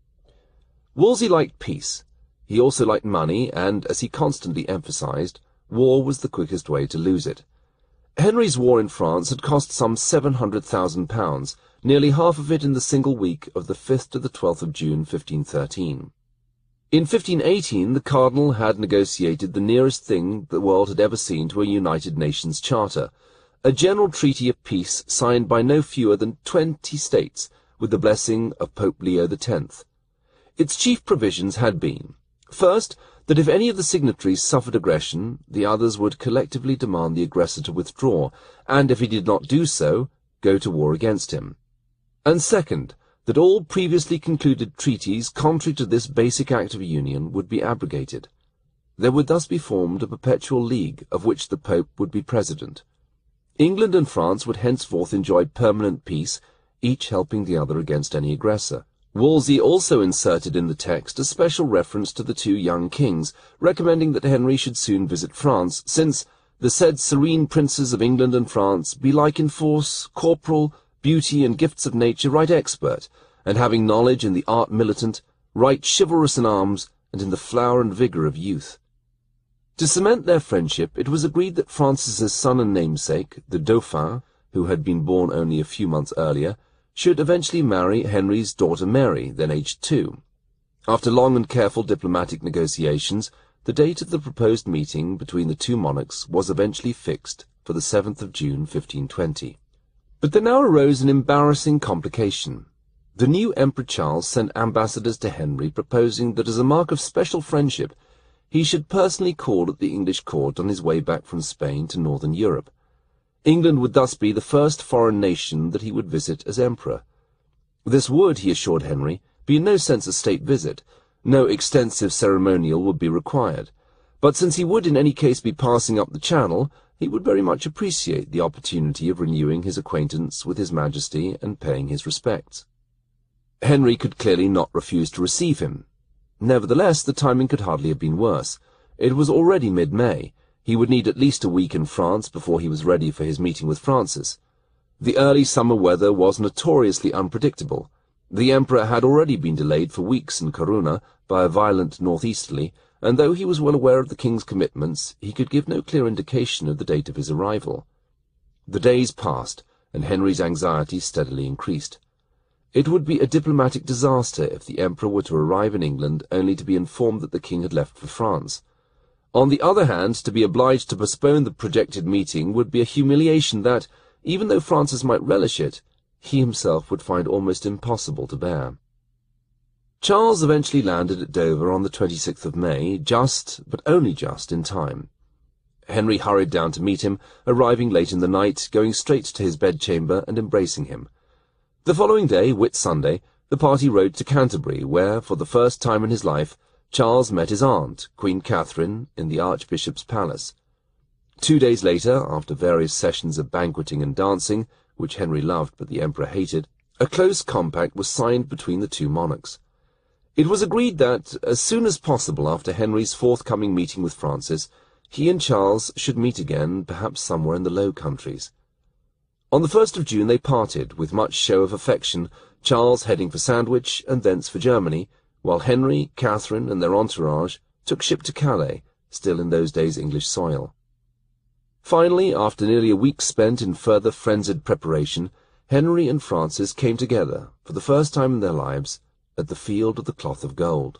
Wolsey liked peace. He also liked money, and, as he constantly emphasized, war was the quickest way to lose it. Henry's war in France had cost some seven hundred thousand pounds, nearly half of it in the single week of the fifth to the twelfth of June, fifteen thirteen. In fifteen eighteen, the cardinal had negotiated the nearest thing the world had ever seen to a United Nations Charter, a general treaty of peace signed by no fewer than twenty states, with the blessing of Pope Leo the Tenth. Its chief provisions had been, first, that if any of the signatories suffered aggression, the others would collectively demand the aggressor to withdraw, and if he did not do so, go to war against him. And second, that all previously concluded treaties contrary to this basic act of union would be abrogated. There would thus be formed a perpetual league, of which the Pope would be president. England and France would henceforth enjoy permanent peace, each helping the other against any aggressor. Wolsey also inserted in the text a special reference to the two young kings, recommending that Henry should soon visit France, since the said serene princes of England and France be like in force, corporal, beauty, and gifts of nature right expert, and having knowledge in the art militant, right chivalrous in arms, and in the flower and vigour of youth. To cement their friendship, it was agreed that Francis's son and namesake, the Dauphin, who had been born only a few months earlier, should eventually marry Henry's daughter Mary, then aged two. After long and careful diplomatic negotiations, the date of the proposed meeting between the two monarchs was eventually fixed for the seventh of June, fifteen twenty. But there now arose an embarrassing complication. The new Emperor Charles sent ambassadors to Henry proposing that as a mark of special friendship he should personally call at the English court on his way back from Spain to northern Europe. England would thus be the first foreign nation that he would visit as emperor. This would, he assured Henry, be in no sense a state visit. No extensive ceremonial would be required. But since he would in any case be passing up the Channel, he would very much appreciate the opportunity of renewing his acquaintance with His Majesty and paying his respects. Henry could clearly not refuse to receive him. Nevertheless, the timing could hardly have been worse. It was already mid-May. He would need at least a week in France before he was ready for his meeting with Francis. The early summer weather was notoriously unpredictable. The Emperor had already been delayed for weeks in Corunna by a violent northeasterly, and though he was well aware of the king's commitments, he could give no clear indication of the date of his arrival. The days passed, and Henry's anxiety steadily increased. It would be a diplomatic disaster if the Emperor were to arrive in England only to be informed that the king had left for France. On the other hand, to be obliged to postpone the projected meeting would be a humiliation that, even though Francis might relish it, he himself would find almost impossible to bear. Charles eventually landed at Dover on the twenty-sixth of May, just, but only just, in time. Henry hurried down to meet him, arriving late in the night, going straight to his bedchamber and embracing him. The following day, Whit Sunday, the party rode to Canterbury, where, for the first time in his life, Charles met his aunt, Queen Catherine, in the Archbishop's palace. Two days later, after various sessions of banqueting and dancing, which Henry loved but the Emperor hated, a close compact was signed between the two monarchs. It was agreed that, as soon as possible after Henry's forthcoming meeting with Francis, he and Charles should meet again, perhaps somewhere in the Low Countries. On the first of June they parted, with much show of affection, Charles heading for Sandwich and thence for Germany, while Henry, Catherine, and their entourage took ship to Calais, still in those days English soil. Finally, after nearly a week spent in further frenzied preparation, Henry and Francis came together, for the first time in their lives, at the Field of the Cloth of Gold.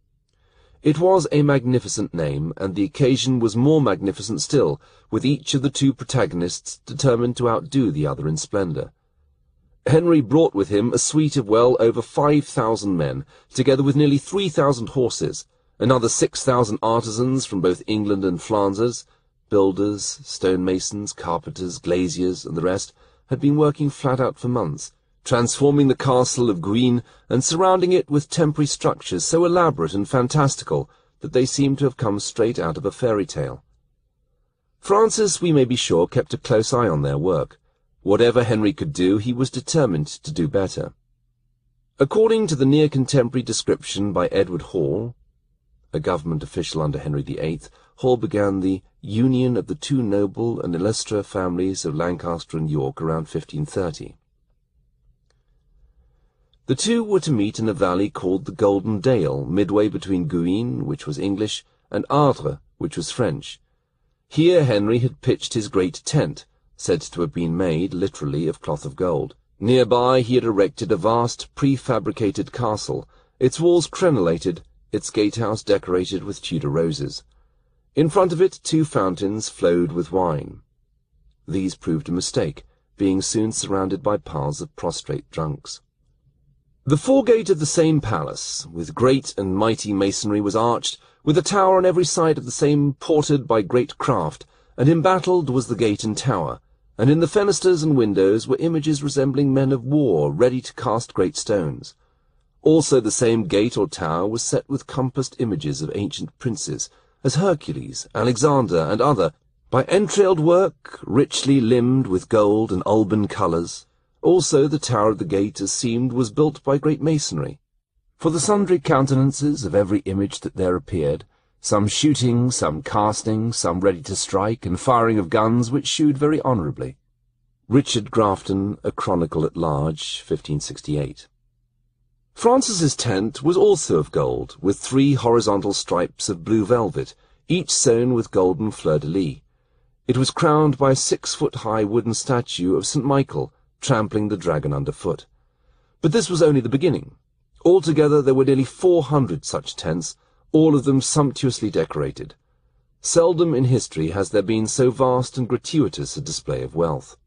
It was a magnificent name, and the occasion was more magnificent still, with each of the two protagonists determined to outdo the other in splendour. Henry brought with him a suite of well over five thousand men, together with nearly three thousand horses, another six thousand artisans from both England and Flanders. Builders, stonemasons, carpenters, glaziers, and the rest had been working flat out for months, transforming the castle of Guines and surrounding it with temporary structures so elaborate and fantastical that they seemed to have come straight out of a fairy tale. Francis, we may be sure, kept a close eye on their work. Whatever Henry could do, he was determined to do better. According to the near-contemporary description by Edward Hall, a government official under Henry the Eighth, Hall began the union of the two noble and illustrious families of Lancaster and York around fifteen thirty. The two were to meet in a valley called the Golden Dale, midway between Guines, which was English, and Ardres, which was French. Here Henry had pitched his great tent, said to have been made, literally, of cloth of gold. Nearby he had erected a vast prefabricated castle, its walls crenellated, its gatehouse decorated with Tudor roses. In front of it two fountains flowed with wine. These proved a mistake, being soon surrounded by piles of prostrate drunks. The foregate of the same palace, with great and mighty masonry, was arched, with a tower on every side of the same ported by great craft, and embattled was the gate and tower, and in the fenesters and windows were images resembling men of war ready to cast great stones. Also the same gate or tower was set with compassed images of ancient princes, as Hercules, Alexander, and other, by entrailed work, richly limned with gold and Alban colours. Also the tower of the gate, as seemed, was built by great masonry. For the sundry countenances of every image that there appeared, some shooting, some casting, some ready to strike, and firing of guns which shewed very honourably. Richard Grafton, A Chronicle at Large, fifteen sixty-eight. Francis's tent was also of gold, with three horizontal stripes of blue velvet, each sewn with golden fleur-de-lis. It was crowned by a six-foot-high wooden statue of Saint Michael, trampling the dragon underfoot. But this was only the beginning. Altogether there were nearly four hundred such tents, all of them sumptuously decorated. Seldom in history has there been so vast and gratuitous a display of wealth.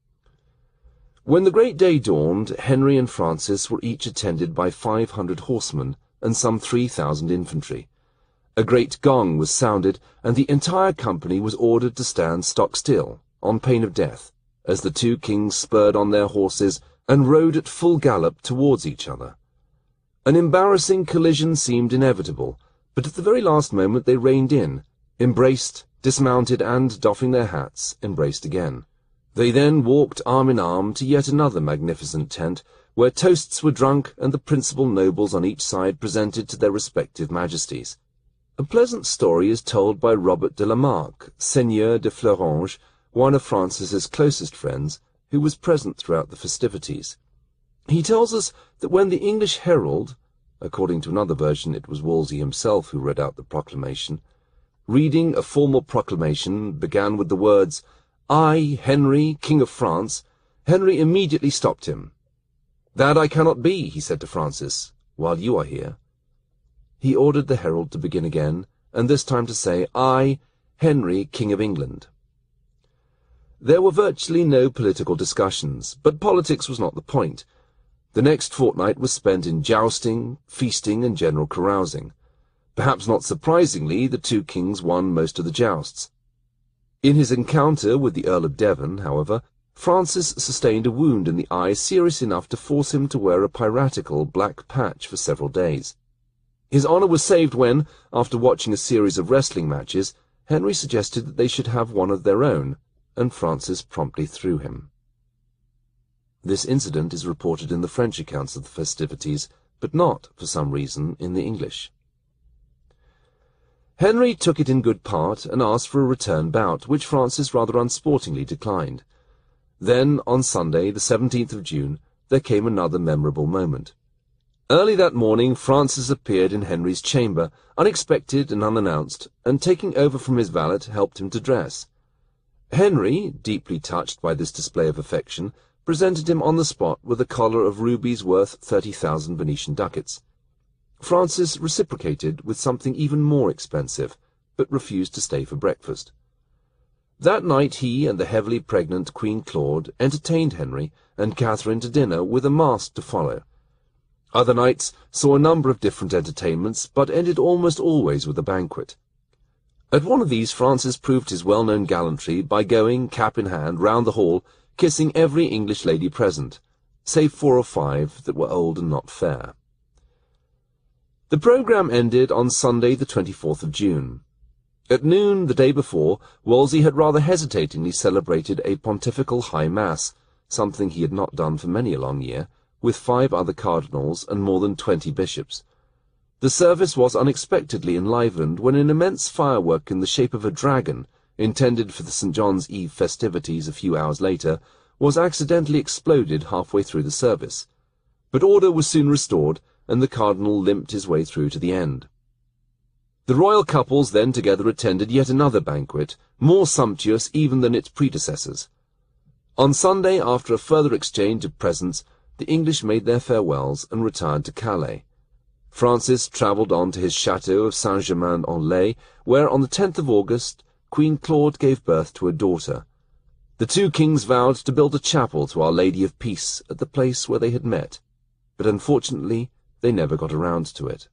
When the great day dawned, Henry and Francis were each attended by five hundred horsemen and some three thousand infantry. A great gong was sounded, and the entire company was ordered to stand stock still, on pain of death, as the two kings spurred on their horses and rode at full gallop towards each other. An embarrassing collision seemed inevitable, but at the very last moment they reined in, embraced, dismounted, and, doffing their hats, embraced again. They then walked arm in arm to yet another magnificent tent, where toasts were drunk and the principal nobles on each side presented to their respective majesties. A pleasant story is told by Robert de la Marck, Seigneur de Fleuranges, one of Francis's closest friends, who was present throughout the festivities. He tells us that when the English herald, according to another version it was Wolsey himself who read out the proclamation, reading a formal proclamation began with the words, "I, Henry, King of France," Henry immediately stopped him. "That I cannot be," he said to Francis, "while you are here." He ordered the herald to begin again, and this time to say, "I, Henry, King of England." There were virtually no political discussions, but politics was not the point. The next fortnight was spent in jousting, feasting, and general carousing. Perhaps not surprisingly, the two kings won most of the jousts. In his encounter with the Earl of Devon, however, Francis sustained a wound in the eye serious enough to force him to wear a piratical black patch for several days. His honour was saved when, after watching a series of wrestling matches, Henry suggested that they should have one of their own, and Francis promptly threw him. This incident is reported in the French accounts of the festivities, but not, for some reason, in the English. Henry took it in good part and asked for a return bout, which Francis rather unsportingly declined. Then, on Sunday, the seventeenth of June, there came another memorable moment. Early that morning, Francis appeared in Henry's chamber, unexpected and unannounced, and taking over from his valet, helped him to dress. Henry, deeply touched by this display of affection, presented him on the spot with a collar of rubies worth thirty thousand Venetian ducats. Francis reciprocated with something even more expensive, but refused to stay for breakfast. That night he and the heavily pregnant Queen Claude entertained Henry and Catherine to dinner, with a masque to follow. Other nights saw a number of different entertainments, but ended almost always with a banquet. At one of these Francis proved his well-known gallantry by going, cap in hand, round the hall, kissing every English lady present, save four or five that were old and not fair. The programme ended on Sunday the twenty-fourth of June. At noon the day before, Wolsey had rather hesitatingly celebrated a pontifical high mass, something he had not done for many a long year, with five other cardinals and more than twenty bishops. The service was unexpectedly enlivened when an immense firework in the shape of a dragon, intended for the Saint John's Eve festivities a few hours later, was accidentally exploded halfway through the service. But order was soon restored, and the cardinal limped his way through to the end. The royal couples then together attended yet another banquet, more sumptuous even than its predecessors. On Sunday, after a further exchange of presents, the English made their farewells and retired to Calais. Francis travelled on to his chateau of Saint-Germain-en-Laye, where on the tenth of August Queen Claude gave birth to a daughter. The two kings vowed to build a chapel to Our Lady of Peace at the place where they had met, but unfortunately they never got around to it.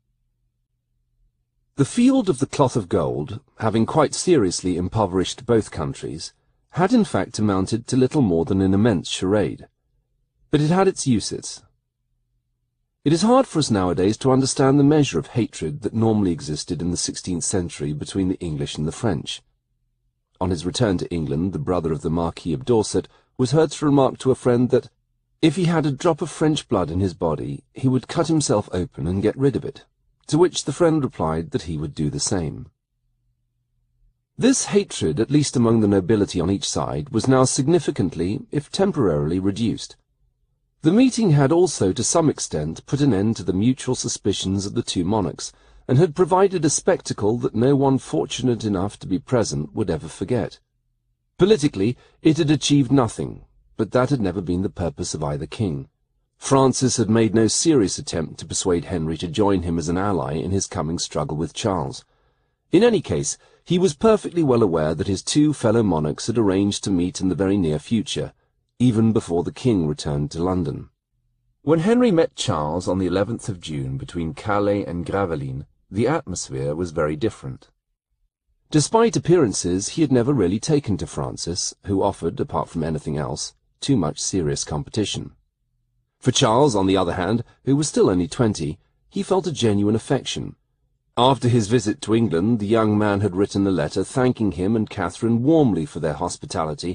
The Field of the Cloth of Gold, having quite seriously impoverished both countries, had in fact amounted to little more than an immense charade. But it had its uses. It is hard for us nowadays to understand the measure of hatred that normally existed in the sixteenth century between the English and the French. On his return to England, the brother of the Marquis of Dorset was heard to remark to a friend that, if he had a drop of French blood in his body, he would cut himself open and get rid of it, to which the friend replied that he would do the same. This hatred, at least among the nobility on each side, was now significantly, if temporarily, reduced. The meeting had also to some extent put an end to the mutual suspicions of the two monarchs, and had provided a spectacle that no one fortunate enough to be present would ever forget. Politically, it had achieved nothing, but that had never been the purpose of either king. Francis had made no serious attempt to persuade Henry to join him as an ally in his coming struggle with Charles. In any case, he was perfectly well aware that his two fellow monarchs had arranged to meet in the very near future, even before the king returned to London. When Henry met Charles on the eleventh of June between Calais and Gravelines, the atmosphere was very different. Despite appearances, he had never really taken to Francis, who offered, apart from anything else, too much serious competition. For Charles, on the other hand, who was still only twenty, he felt a genuine affection. After his visit to England, the young man had written a letter thanking him and Catherine warmly for their hospitality,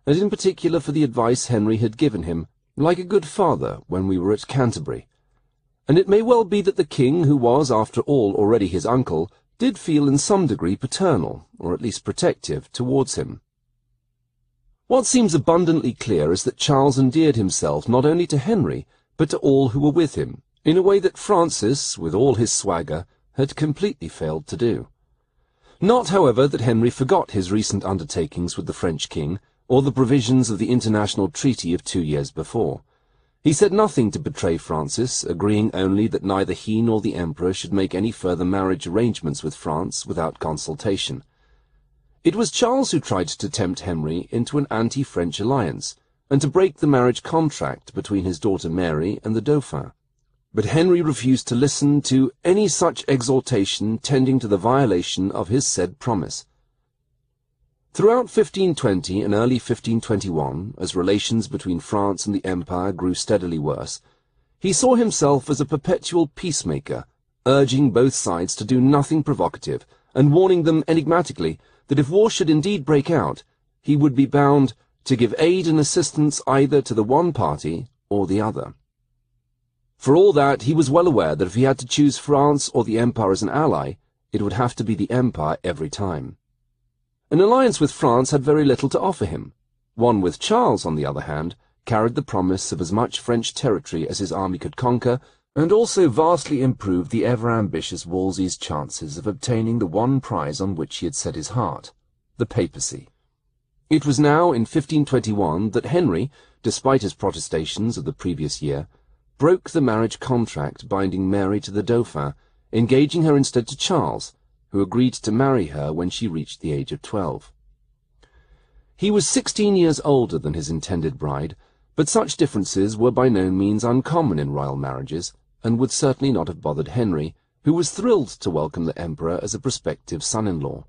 and in particular for the advice Henry had given him, like a good father, when we were at Canterbury. And it may well be that the king, who was, after all, already his uncle, did feel in some degree paternal, or at least protective, towards him. What seems abundantly clear is that Charles endeared himself not only to Henry, but to all who were with him, in a way that Francis, with all his swagger, had completely failed to do. Not, however, that Henry forgot his recent undertakings with the French king, or the provisions of the international treaty of two years before. He said nothing to betray Francis, agreeing only that neither he nor the Emperor should make any further marriage arrangements with France without consultation. It was Charles who tried to tempt Henry into an anti-French alliance, and to break the marriage contract between his daughter Mary and the Dauphin. But Henry refused to listen to any such exhortation tending to the violation of his said promise. Throughout fifteen twenty and early fifteen twenty-one, as relations between France and the Empire grew steadily worse, he saw himself as a perpetual peacemaker, urging both sides to do nothing provocative, and warning them enigmatically that if war should indeed break out, he would be bound to give aid and assistance either to the one party or the other. For all that, he was well aware that if he had to choose France or the Empire as an ally, it would have to be the Empire every time. An alliance with France had very little to offer him. One with Charles, on the other hand, carried the promise of as much French territory as his army could conquer, and also vastly improved the ever-ambitious Wolsey's chances of obtaining the one prize on which he had set his heart, the papacy. It was now in fifteen twenty-one that Henry, despite his protestations of the previous year, broke the marriage contract binding Mary to the Dauphin, engaging her instead to Charles, who agreed to marry her when she reached the age of twelve. He was sixteen years older than his intended bride, but such differences were by no means uncommon in royal marriages, and would certainly not have bothered Henry, who was thrilled to welcome the Emperor as a prospective son-in-law.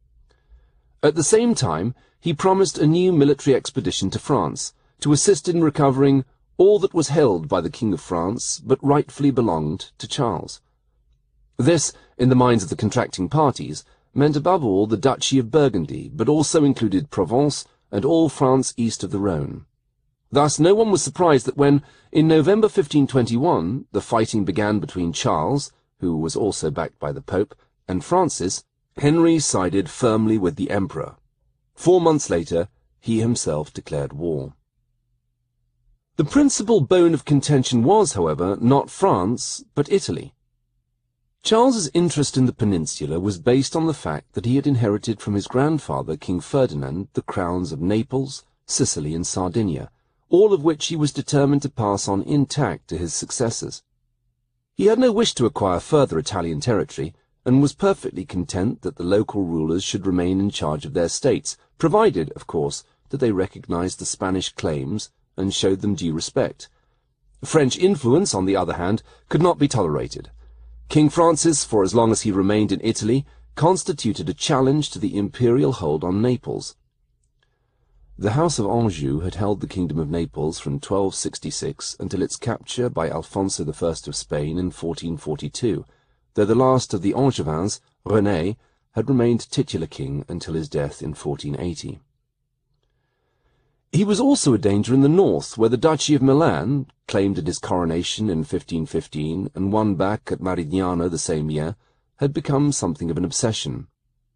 At the same time, he promised a new military expedition to France, to assist in recovering all that was held by the King of France, but rightfully belonged to Charles. This, in the minds of the contracting parties, meant above all the Duchy of Burgundy, but also included Provence and all France east of the Rhone. Thus no one was surprised that when, in November fifteen twenty-one, the fighting began between Charles, who was also backed by the Pope, and Francis, Henry sided firmly with the Emperor. Four months later, he himself declared war. The principal bone of contention was, however, not France, but Italy. Charles's interest in the peninsula was based on the fact that he had inherited from his grandfather, King Ferdinand, the crowns of Naples, Sicily, and Sardinia, all of which he was determined to pass on intact to his successors. He had no wish to acquire further Italian territory, and was perfectly content that the local rulers should remain in charge of their states, provided, of course, that they recognized the Spanish claims and showed them due respect. French influence, on the other hand, could not be tolerated. King Francis, for as long as he remained in Italy, constituted a challenge to the imperial hold on Naples. The House of Anjou had held the Kingdom of Naples from twelve sixty-six until its capture by Alfonso the First of Spain in fourteen forty-two, though the last of the Angevins, René, had remained titular king until his death in fourteen eighty. He was also a danger in the north, where the Duchy of Milan, claimed at his coronation in fifteen fifteen and won back at Marignano the same year, had become something of an obsession.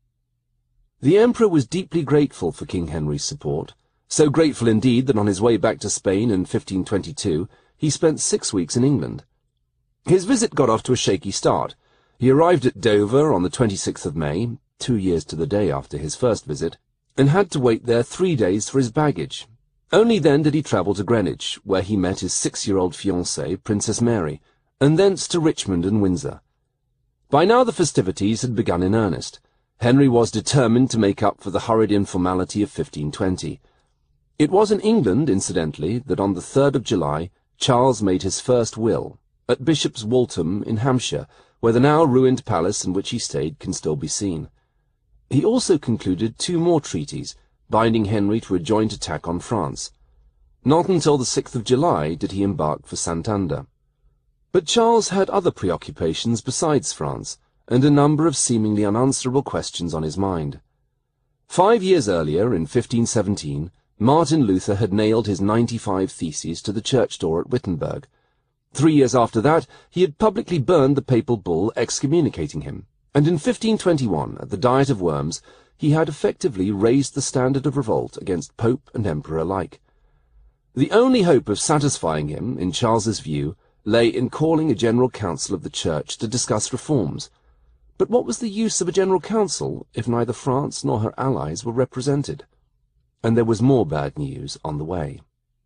The Emperor was deeply grateful for King Henry's support, so grateful indeed that on his way back to Spain in fifteen twenty-two he spent six weeks in England. His visit got off to a shaky start. He arrived at Dover on the twenty-sixth of May, two years to the day after his first visit, and had to wait there three days for his baggage. Only then did he travel to Greenwich, where he met his six-year-old fiancée, Princess Mary, and thence to Richmond and Windsor. By now the festivities had begun in earnest. Henry was determined to make up for the hurried informality of fifteen twenty. It was in England, incidentally, that on the third of July Charles made his first will, at Bishop's Waltham in Hampshire, where the now ruined palace in which he stayed can still be seen. He also concluded two more treaties, binding Henry to a joint attack on France. Not until the sixth of July did he embark for Santander. But Charles had other preoccupations besides France, and a number of seemingly unanswerable questions on his mind. Five years earlier, in fifteen seventeen, Martin Luther had nailed his ninety-five Theses to the church door at Wittenberg. Three years after that, he had publicly burned the papal bull excommunicating him, and in fifteen twenty-one, at the Diet of Worms, he had effectively raised the standard of revolt against Pope and Emperor alike. The only hope of satisfying him, in Charles's view, lay in calling a general council of the Church to discuss reforms. But what was the use of a general council if neither France nor her allies were represented? And there was more bad news on the way.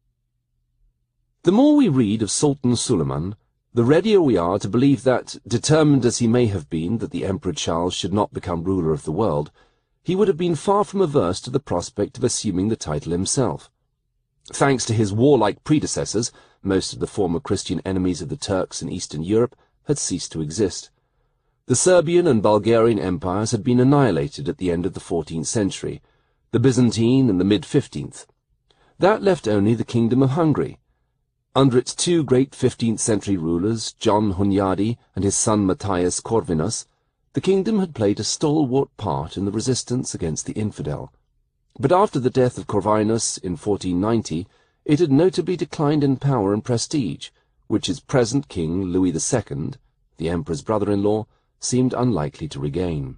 The more we read of Sultan Suleiman, the readier we are to believe that, determined as he may have been that the Emperor Charles should not become ruler of the world, he would have been far from averse to the prospect of assuming the title himself. Thanks to his warlike predecessors, most of the former Christian enemies of the Turks in Eastern Europe had ceased to exist. The Serbian and Bulgarian empires had been annihilated at the end of the fourteenth century, the Byzantine in the mid-fifteenth. That left only the Kingdom of Hungary. Under its two great fifteenth century rulers, John Hunyadi and his son Matthias Corvinus, the kingdom had played a stalwart part in the resistance against the infidel. But after the death of Corvinus in fourteen ninety, it had notably declined in power and prestige, which its present king, Louis the Second, the emperor's brother-in-law, seemed unlikely to regain.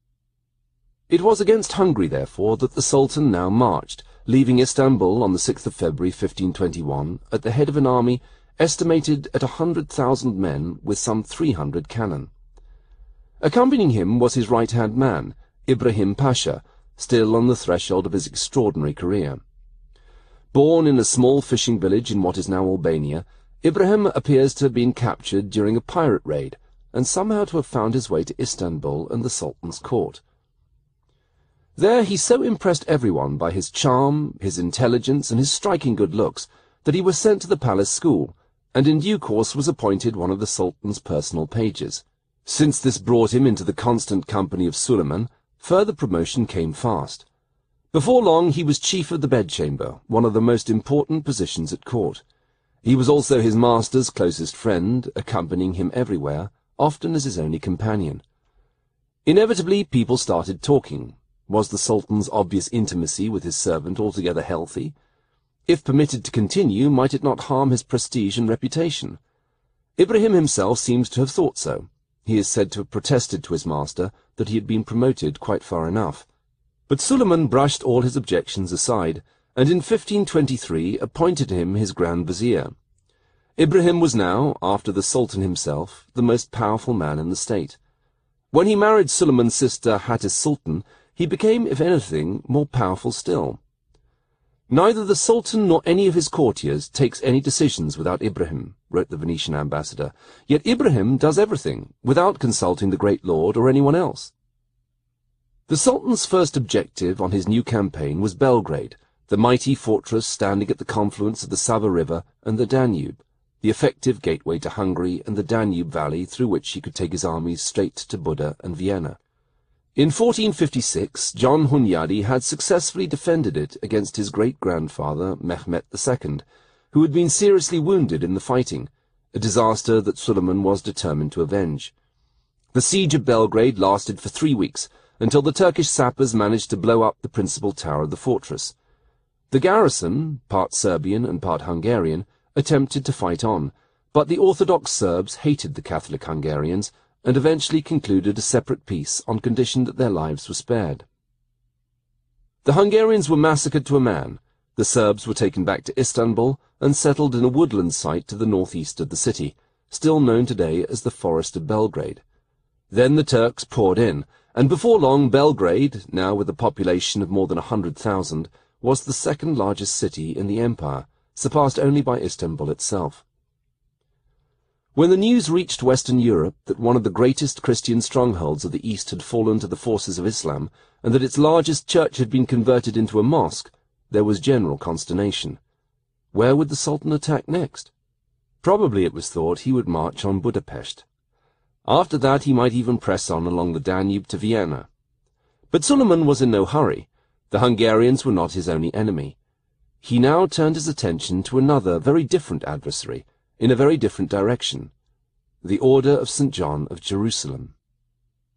It was against Hungary, therefore, that the Sultan now marched, leaving Istanbul on the sixth of February fifteen twenty-one at the head of an army estimated at a hundred thousand men with some three hundred cannon. Accompanying him was his right-hand man, Ibrahim Pasha, still on the threshold of his extraordinary career. Born in a small fishing village in what is now Albania, Ibrahim appears to have been captured during a pirate raid, and somehow to have found his way to Istanbul and the Sultan's court. There he so impressed everyone by his charm, his intelligence, and his striking good looks, that he was sent to the palace school, and in due course was appointed one of the Sultan's personal pages. Since this brought him into the constant company of Suleiman, further promotion came fast. Before long he was chief of the bedchamber, one of the most important positions at court. He was also his master's closest friend, accompanying him everywhere, often as his only companion. Inevitably people started talking. Was the Sultan's obvious intimacy with his servant altogether healthy? If permitted to continue, might it not harm his prestige and reputation? Ibrahim himself seems to have thought so. He is said to have protested to his master that he had been promoted quite far enough. But Suleiman brushed all his objections aside, and in fifteen twenty-three appointed him his Grand Vizier. Ibrahim was now, after the Sultan himself, the most powerful man in the state. When he married Suleiman's sister Hattis Sultan, he became, if anything, more powerful still. Neither the Sultan nor any of his courtiers takes any decisions without Ibrahim, wrote the Venetian ambassador, yet Ibrahim does everything, without consulting the great lord or anyone else. The Sultan's first objective on his new campaign was Belgrade, the mighty fortress standing at the confluence of the Sava River and the Danube, the effective gateway to Hungary and the Danube valley through which he could take his armies straight to Buda and Vienna. In fourteen fifty-six, John Hunyadi had successfully defended it against his great-grandfather, Mehmet the Second, who had been seriously wounded in the fighting, a disaster that Suleiman was determined to avenge. The siege of Belgrade lasted for three weeks, until the Turkish sappers managed to blow up the principal tower of the fortress. The garrison, part Serbian and part Hungarian, attempted to fight on, but the Orthodox Serbs hated the Catholic Hungarians, and eventually concluded a separate peace on condition that their lives were spared. The Hungarians were massacred to a man, the Serbs were taken back to Istanbul and settled in a woodland site to the northeast of the city, still known today as the Forest of Belgrade. Then the Turks poured in, and before long Belgrade, now with a population of more than a hundred thousand, was the second largest city in the empire, surpassed only by Istanbul itself. When the news reached Western Europe that one of the greatest Christian strongholds of the East had fallen to the forces of Islam, and that its largest church had been converted into a mosque, there was general consternation. Where would the Sultan attack next? Probably it was thought he would march on Budapest. After that he might even press on along the Danube to Vienna. But Suleiman was in no hurry. The Hungarians were not his only enemy. He now turned his attention to another, very different adversary, in a very different direction, the Order of Saint John of Jerusalem.